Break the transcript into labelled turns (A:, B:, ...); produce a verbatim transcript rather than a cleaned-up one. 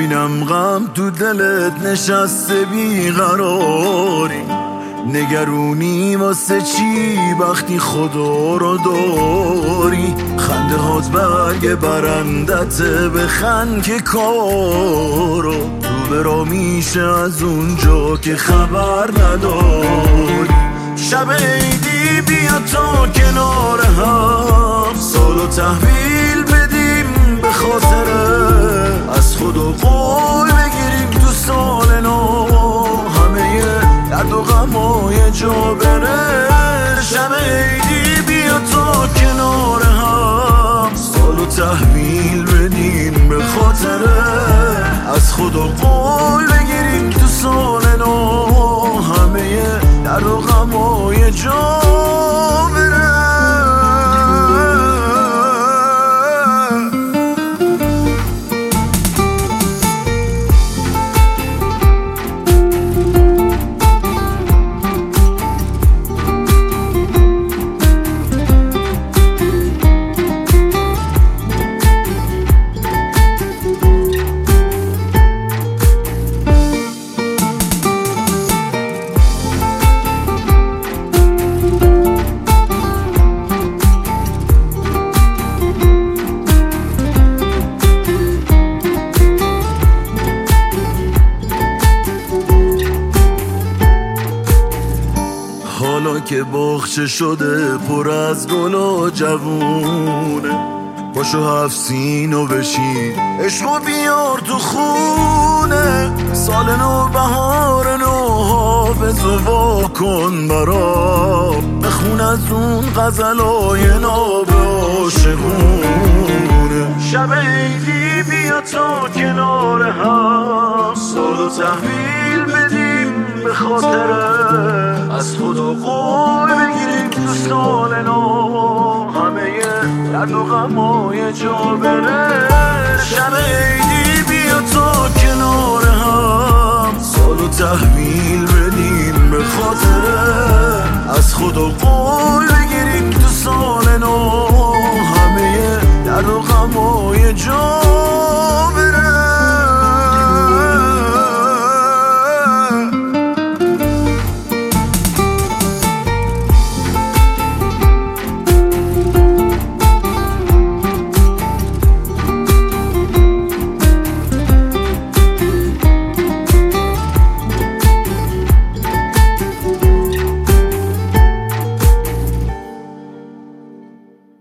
A: میبینم غم تو دلت نشسته بیقراری، نگرونی واسه چی وقتی خدا رو داری؟ خنده هات برگ برندت بخند که کارو تو برا میشه از اونجا که خبر نداری. شب عیدی بیا تا کنار هم سالو تحویل بدیم به خاطره، از خدا قول بگیریم تو سال نو همه درد و غمای جا بره. شب عیدی بیا تا کنار هم سالو تحویل بدیم به خاطره، از خدا قول بگیریم تو سال نو همه درد و غمای جا بره. حالا که بخچه شده پر از گل و جوونه، پاشو هفت سینو بشین عشقو بیار تو خونه. سال نو بهار نو حافظ و وا کن برام، بخون از اون غزلای ناب عاشقونه. شب عیدی بیا تا کنار هم سالو تحویل بدیم به خاطره، از خدا قول بگیریم تو سال نو همه درد و غمای جا بره. شب عیدی بیا تا کنار هم